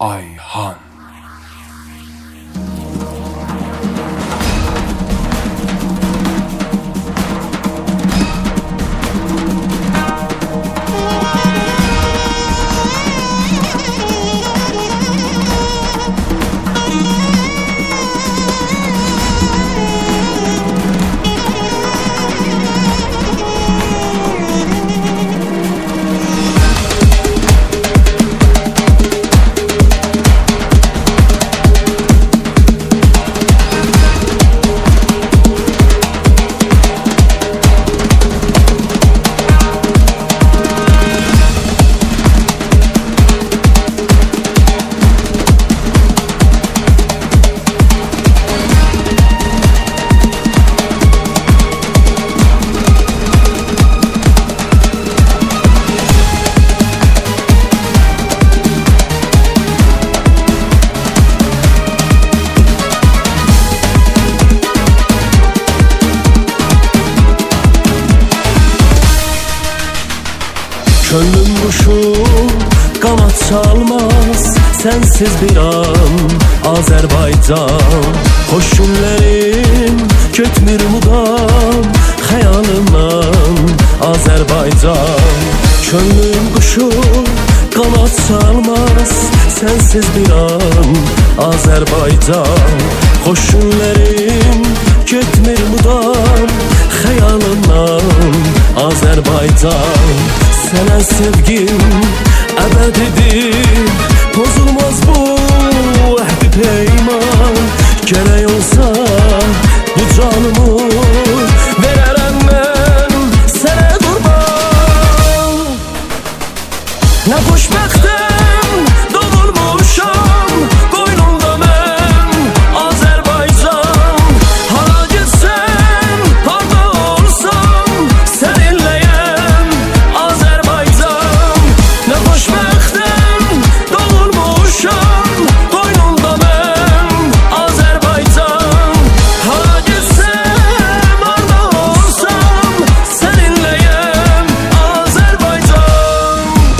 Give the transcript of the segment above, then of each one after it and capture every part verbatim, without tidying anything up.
Ayhan. Gönlüm kuşu kanat çalmaz sensiz bir an Azerbaycan. Hoş günlerim kötmür mudam hayalımdan Azerbaycan. Gönlüm kuşu kanat çalmaz sensiz bir an Azerbaycan. Hoş günlerim kötmür mudam hayalımdan Azerbaycan. Sənə sevgim əbədidir, pozulmaz bu əhdi peyman. Gərək olsa bu canımı verərəm mən sənə qurban. Nə xoşbəxtəm doğulmuşam qoynumda mən Azərbaycan. Hara getsəm, harda olsam səninləyəm Azərbaycan. Nə xoşbəxtəm doğulmuşam qoynumda mən Azərbaycan. Hara getsəm, harda olsam səninləyəm Azərbaycan.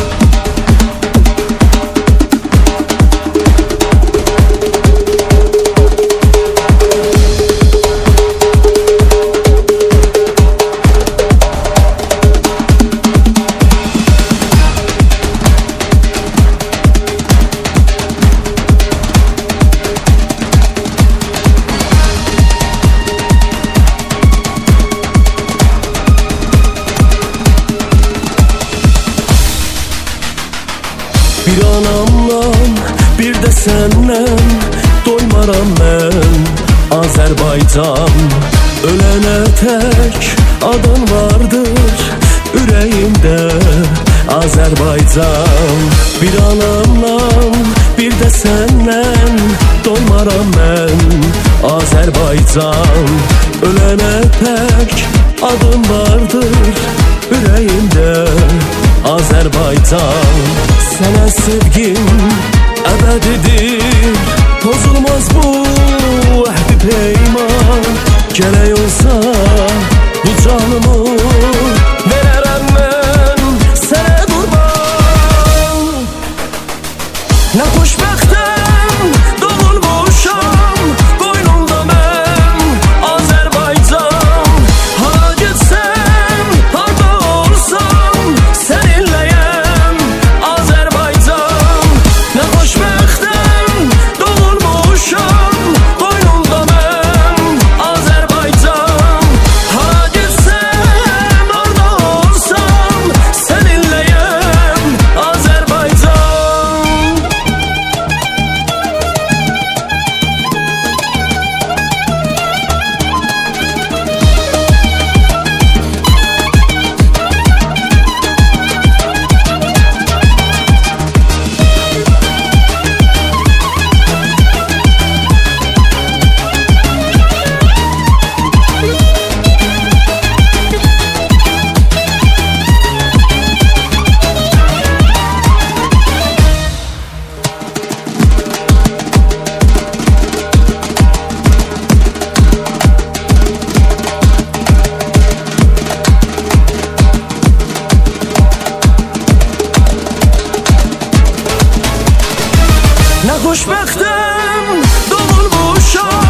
Bir anamdan, bir də səndən doymaram mən Azərbaycan. Ölənə tək adın vardır ürəyimdə Azərbaycan. Bir anamdan, bir də səndən doymaram mən Azərbaycan. Ölənə tək adın vardır ürəyimdə Azərbaycan. Sənə sevgim əbədidir, pozulmaz bu əhdi peyman. Gərək olsa bu canımı verərəm mən sənə qurban. Nə xoşbəxtəm doğulmuşam qoynumda mən Azərbaycan. Hara getsəm, harda olsam səninləyəm Azərbaycan. Nə xoşbəxtəm doğulmuşam qoynumda mən Azərbaycan. Hara getsəm, harda olsam səninləyəm Azərbaycan. Nə xoşbəxtəm doğulmuşam